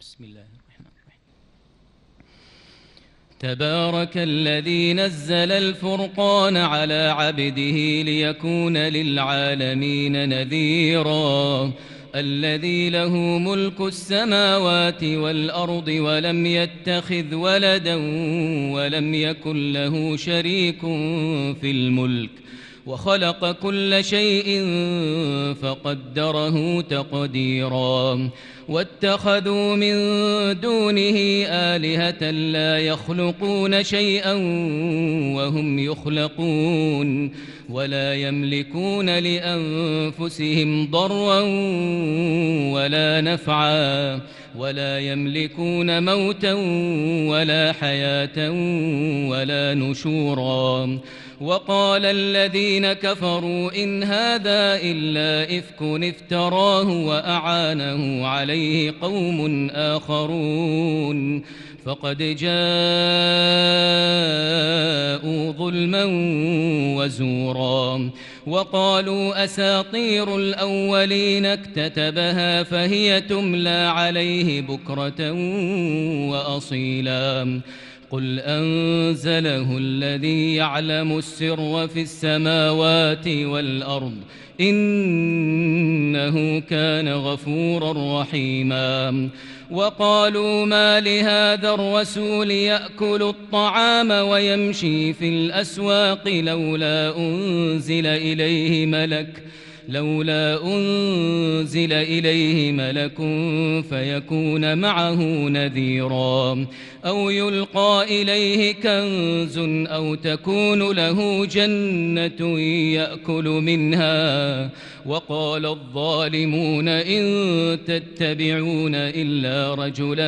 بسم الله الرحمن الرحيم. تبارك الذي نزل الفرقان على عبده ليكون للعالمين نذيرا الذي له ملك السماوات والأرض ولم يتخذ ولدا ولم يكن له شريك في الملك وخلق كل شيء فقدره تقديرا واتخذوا من دونه آلهة لا يخلقون شيئا وهم يخلقون ولا يملكون لأنفسهم ضرا ولا نفعا ولا يملكون موتا ولا حياة ولا نشورا وقال الذين كفروا إن هذا إلا إفك افتراه وأعانه عليه قوم آخرون فقد جاءوا ظلما وزورا وقالوا أساطير الأولين اكتتبها فهي تملى عليه بكرة وأصيلا قل أنزله الذي يعلم السر في السماوات والأرض إنه كان غفورا رحيما وقالوا ما لهذا الرسول يأكل الطعام ويمشي في الأسواق لولا أنزل إليه ملك فيكون معه نذيرا أو يلقى إليه كنز أو تكون له جنة يأكل منها وقال الظالمون إن تتبعون إلا رجلا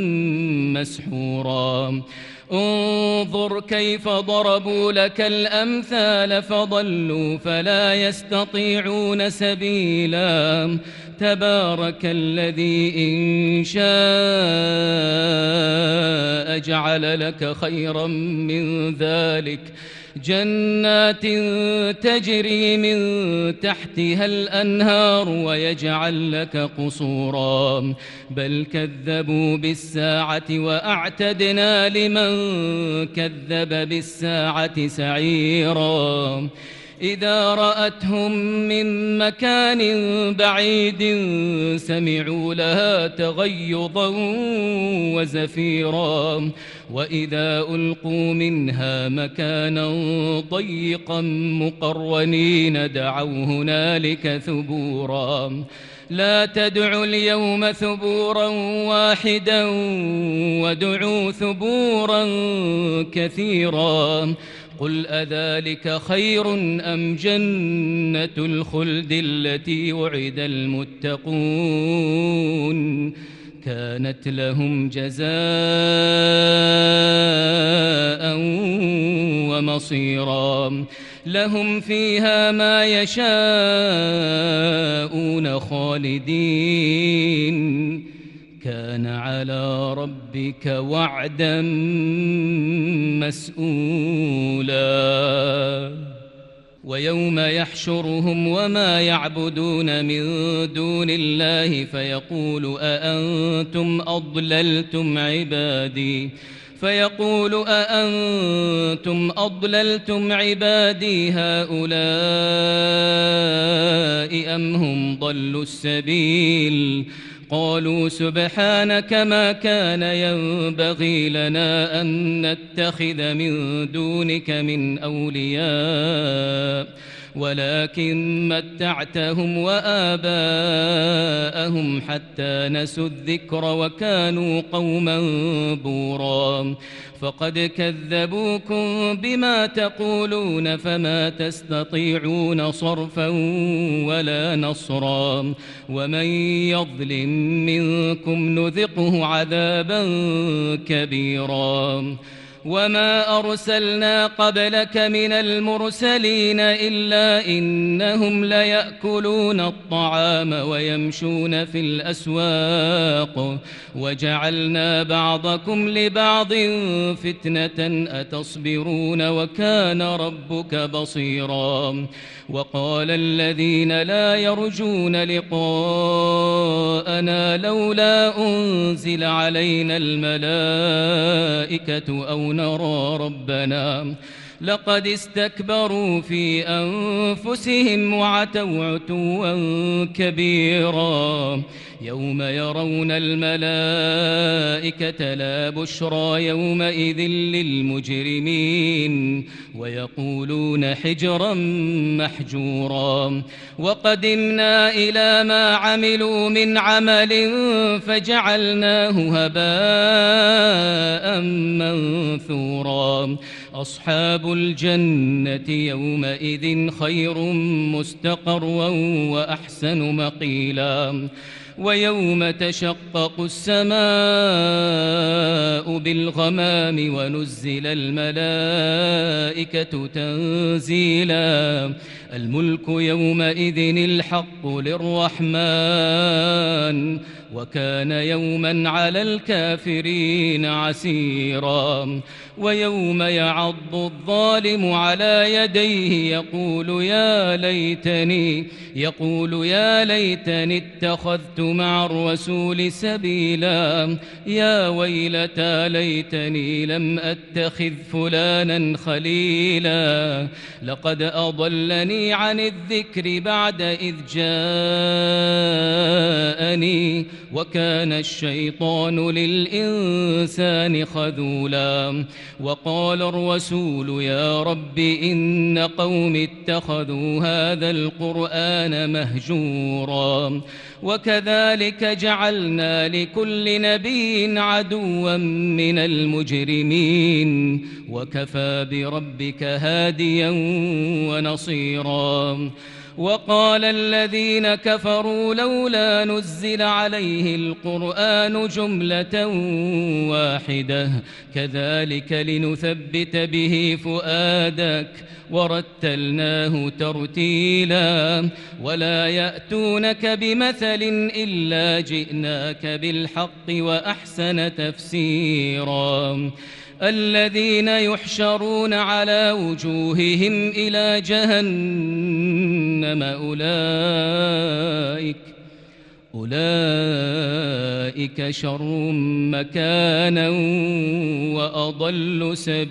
مسحورا انظر كيف ضربوا لك الأمثال فضلوا فلا يستطيعون سبيلا تبارك الذي إن شاء جعل لك خيرا من ذلك جنات تجري من تحتها الأنهار ويجعل لك قصورا بل كذبوا بالساعة وأعتدنا لمن كذب بالساعة سعيرا إذا رأتهم من مكان بعيد سمعوا لها تغيظا وزفيرا وإذا ألقوا منها مكانا ضيقا مقرنين دعوا هنالك ثبورا لا تدعوا اليوم ثبورا واحدا وادعوا ثبورا كثيرا قل أذلك خير أم جنة الخلد التي وعد المتقون كانت لهم جزاء ومصيرا لهم فيها ما يشاءون خالدين كان على ربك وعدا مسئولا ويوم يحشرهم وما يعبدون من دون الله فيقول أأنتم أضللتم عبادي هؤلاء أم هم ضلوا السبيل قالوا سبحانك ما كان ينبغي لنا أن نتخذ من دونك من أولياء ولكن متعتهم وآباءهم حتى نسوا الذكر وكانوا قوما بورا فقد كذبوكم بما تقولون فما تستطيعون صرفا ولا نصرا ومن يظلم منكم نذقه عذابا كبيرا وما أرسلنا قبلك من المرسلين إلا إنهم ليأكلون الطعام ويمشون في الأسواق وجعلنا بعضكم لبعض فتنة أتصبرون وكان ربك بصيرا وقال الذين لا يرجون لقاءنا لولا أنزل علينا الملائكة أو نرى ربنا لقد استكبروا في أنفسهم وعتوا عتوا كبيرا يوم يرون الملائكة لا بشرى يومئذ للمجرمين ويقولون حجرا محجورا وقدمنا إلى ما عملوا من عمل فجعلناه هباء منثورا أصحاب الجنة يومئذ خير مستقرا وأحسن مقيلا ويوم تشقق السماء بالغمام ونزل الملائكة تنزيلا الملك يومئذ الحق للرحمن وكان يوما على الكافرين عسيرا ويوم يعض الظالم على يديه يقول يا ليتني اتخذت مع الرسول سبيلا يا ويلتى ليتني لم أتخذ فلانا خليلا لقد أضلني عن الذكر بعد إذ جاءني وكان الشيطان للإنسان خذولا وقال الرسول يا رب إن قوم اتخذوا هذا القرآن مهجورا وكذلك جعلنا لكل نبي عدوا من المجرمين وكفى بربك هاديا ونصيرا وقال الذين كفروا لولا نزل عليه القرآن جملة واحدة كذلك لنثبت به فؤادك ورتلناه ترتيلا ولا يأتونك بمثل إلا جئناك بالحق وأحسن تفسيرا الذين يحشرون على وجوههم إلى جهنم أولئك شر مكانا وأضل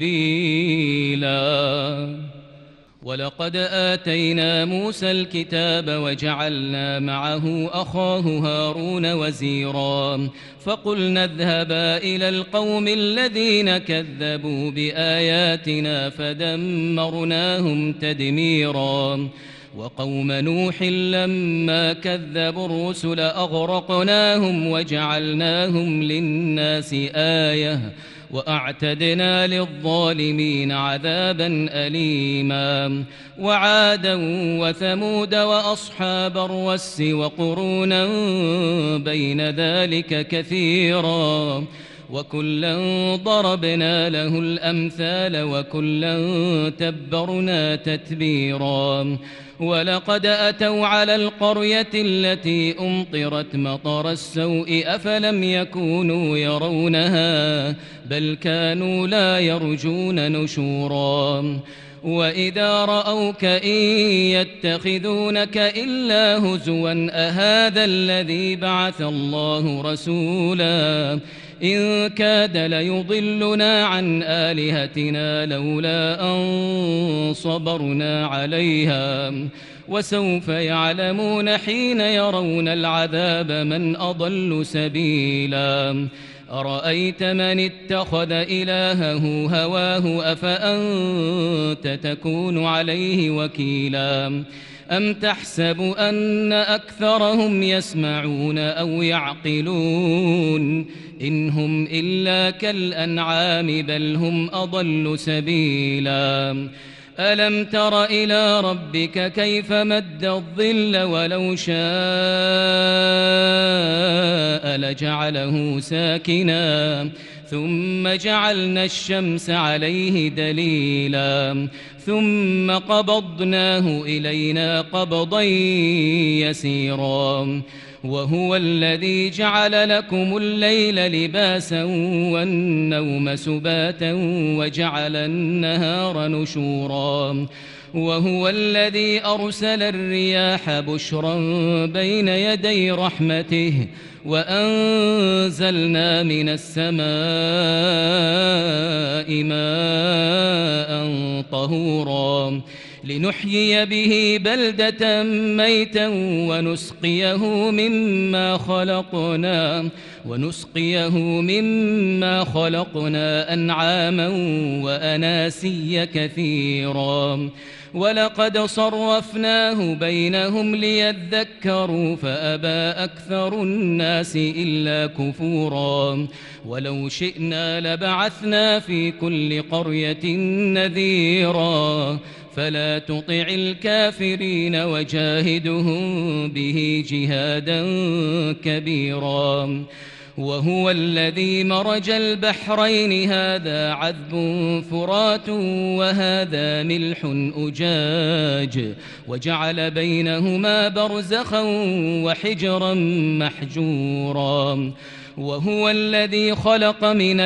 سبيلا ولقد آتينا موسى الكتاب وجعلنا معه أخاه هارون وزيرا فقلنا اذهبا إلى القوم الذين كذبوا بآياتنا فدمرناهم تدميرا وقوم نوح لما كذبوا الرسل أغرقناهم وجعلناهم للناس آية وأعتدنا للظالمين عذابا أليما وعادا وثمود وأصحاب الرس وقرونا بين ذلك كثيرا وكلا ضربنا له الأمثال وكلا تبرنا تتبيرا ولقد أتوا على القرية التي أمطرت مطر السوء أفلم يكونوا يرونها بل كانوا لا يرجون نشورا وإذا رأوك إن يتخذونك إلا هزوا أهذا الذي بعث الله رسولا إن كاد ليضلنا عن آلهتنا لولا أن صبرنا عليها وسوف يعلمون حين يرون العذاب من أضل سبيلا أرأيت من اتخذ إلهه هواه أفأنت تكون عليه وكيلا أم تحسب أن أكثرهم يسمعون أو يعقلون إن هم إلا كالأنعام بل هم أضل سبيلا ألم تر إلى ربك كيف مد الظل ولو شاء لجعله ساكنا ثم جعلنا الشمس عليه دليلا ثم قبضناه إلينا قبضا يسيرا وهو الذي جعل لكم الليل لباسا والنوم سباتا وجعل النهار نشورا وهو الذي أرسل الرياح بشرا بين يدي رحمته وأنزلنا من السماء ماء طهورا لنحيي به بلدة ميتا ونسقيه مما خلقنا أنعاما وأناسيا كثيرا ولقد صرفناه بينهم ليذكروا فأبى أكثر الناس إلا كفورا ولو شئنا لبعثنا في كل قرية نذيرا فلا تطع الكافرين وجاهدهم به جهادا كبيرا وهو الذي مرج البحرين هذا عذب فرات وهذا ملح أجاج وجعل بينهما برزخا وحجرا محجورا وهو الذي خلق من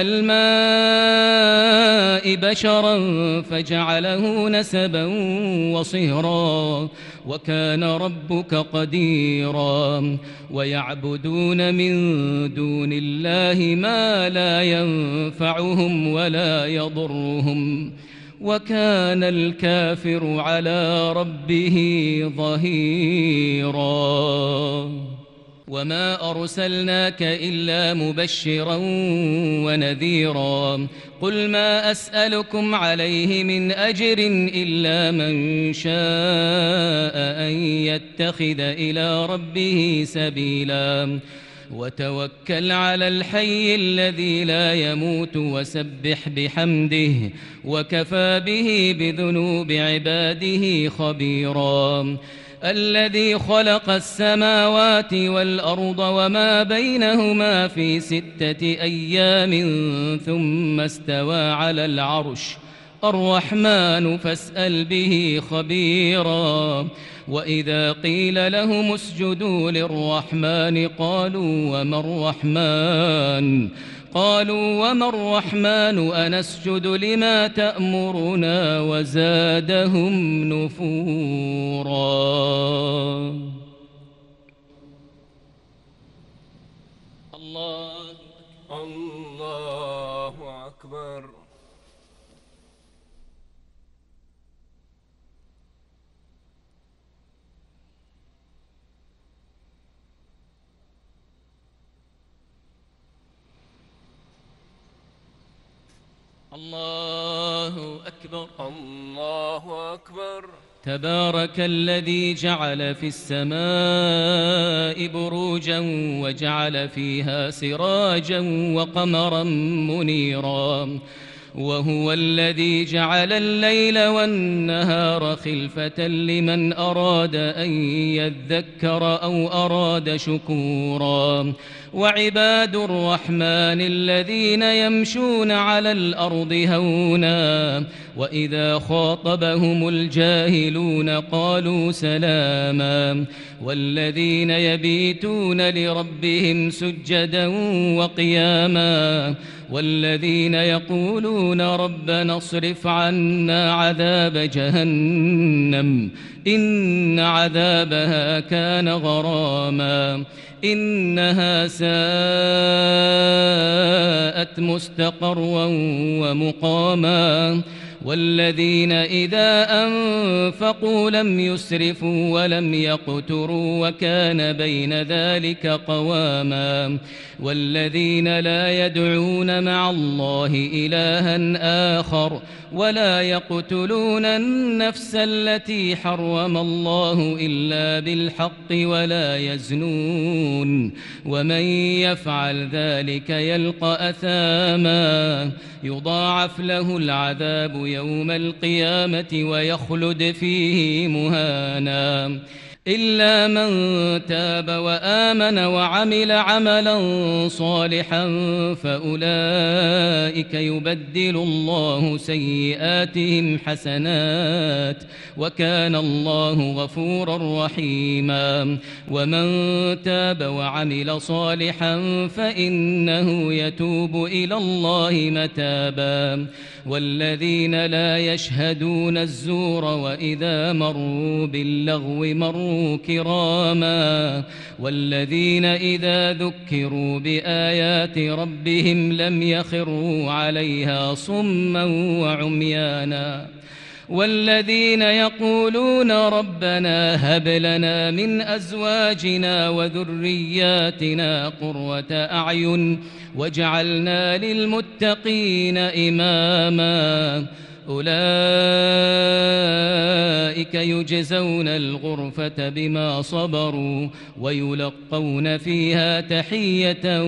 الماء بشرا فجعله نسبا وصهرا وكان ربك قديرا ويعبدون من دون الله ما لا ينفعهم ولا يضرهم وكان الكافر على ربه ظهيرا وما أرسلناك إلا مبشرا ونذيرا قل ما أسألكم عليه من أجر إلا من شاء أن يتخذ إلى ربه سبيلا وتوكل على الحي الذي لا يموت وسبح بحمده وكفى به بذنوب عباده خبيرا الذي خلق السماوات والأرض وما بينهما في 6 أيام ثم استوى على العرش الرحمن فاسأل به خبيرا وإذا قيل لهم اسجدوا للرحمن قالوا وما الرحمن أنسجد لما تأمرنا وزادهم نفورا الله أكبر الله أكبر الله أكبر تبارك الذي جعل في السماء بروجا وجعل فيها سراجا وقمرا منيرا وهو الذي جعل الليل والنهار خلفة لمن أراد أن يذكر أو أراد شكورا وعباد الرحمن الذين يمشون على الأرض هونا وإذا خاطبهم الجاهلون قالوا سلاما والذين يبيتون لربهم سجدا وقياما والذين يقولون ربنا اصرف عنا عذاب جهنم إن عذابها كان غراما إنها ساءت مستقرا ومقاما والذين إذا أنفقوا لم يسرفوا ولم يقتروا وكان بين ذلك قواما والذين لا يدعون مع الله إلها آخر ولا يقتلون النفس التي حرم الله إلا بالحق ولا يزنون ومن يفعل ذلك يلقى أثاما يضاعف له العذاب يوم القيامة ويخلد فيه مهانا إلا من تاب وآمن وعمل عملا صالحا فأولئك يبدل الله سيئاتهم حسنات وكان الله غفورا رحيما ومن تاب وعمل صالحا فإنه يتوب إلى الله متابا والذين لا يشهدون الزور وإذا مروا باللغو مروا كراما والذين إذا ذكروا بآيات ربهم لم يخروا عليها صما وعميانا والذين يقولون ربنا هب لنا من أزواجنا وذرياتنا قرة أعين واجعلنا للمتقين إماما أولئك يجزون الغرفة بما صبروا ويلقون فيها تحية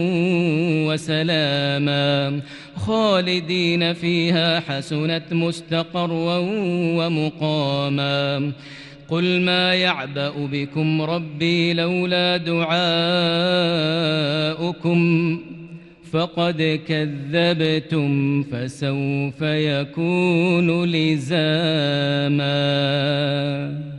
وسلاما خالدين فيها حسنت مستقرا ومقاما قل ما يعبأ بكم ربي لولا دعاؤكم فقد كذبتم فسوف يكون لزاما